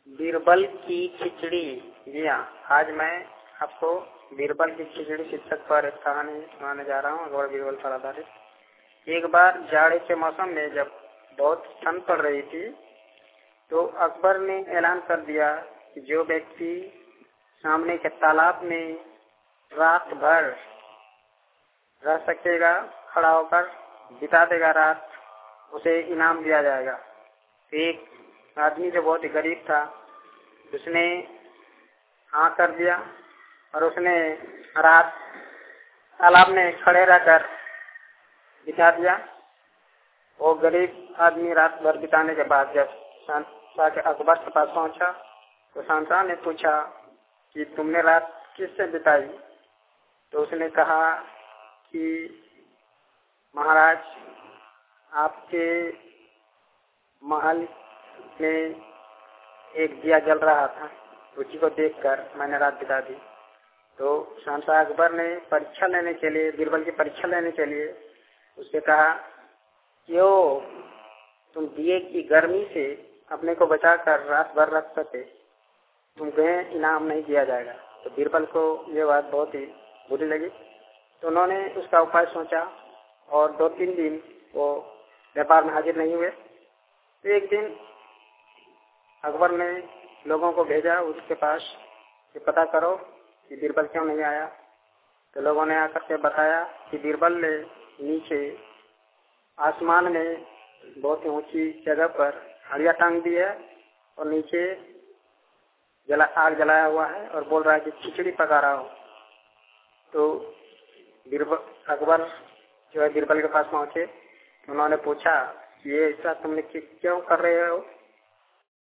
बीरबल की खिचड़ी। जी हाँ, आज मैं आपको बीरबल की खिचड़ी शीर्षक पर एक कहानी सुनाने जा रहा हूँ अकबर बीरबल पर आधारित। एक बार जाड़े के मौसम में जब बहुत ठंड पड़ रही थी तो अकबर ने ऐलान कर दिया कि जो व्यक्ति सामने के तालाब में रात भर रह सकेगा, खड़ा होकर बिता देगा रात, उसे इनाम दिया जाएगा। एक आदमी जो बहुत ही गरीब था उसने हाँ कर दिया और उसने रात तालाब में खड़े रहकर बिता दिया। वो गरीब आदमी रात भर बिताने के बाद जब शहंशाह के अकबर के पास पहुंचा तो शहंशाह ने पूछा कि तुमने रात किससे बिताई? तो उसने कहा कि महाराज, आपके महल में एक दिया जल रहा था, उसी को देखकर मैंने रात बिता दी। तो शहंशाह अकबर ने परीक्षा लेने के लिए, बीरबल की परीक्षा लेने के लिए उससे कहा, क्यों तुम दिए की गर्मी से अपने को बचाकर रात भर रख सके, तुम्हें इनाम नहीं दिया जाएगा। तो बीरबल को ये बात बहुत ही बुरी लगी। तो उन्होंने उसका उपाय सोचा और 2-3 दिन वो व्यापार में हाजिर नहीं हुए। तो एक दिन अकबर ने लोगों को भेजा उसके पास कि पता करो कि बीरबल क्यों नहीं आया। तो लोगों ने आकर के बताया कि बीरबल ने नीचे आसमान में बहुत ही ऊंची जगह पर हड़िया टांग दी है और नीचे आग जलाया हुआ है और बोल रहा है कि खिचड़ी पका रहा हूँ। तो अकबर जो है बीरबल के पास पहुंचे। उन्होंने पूछा कि ये ऐसा तुमने क्यों कर रहे हो?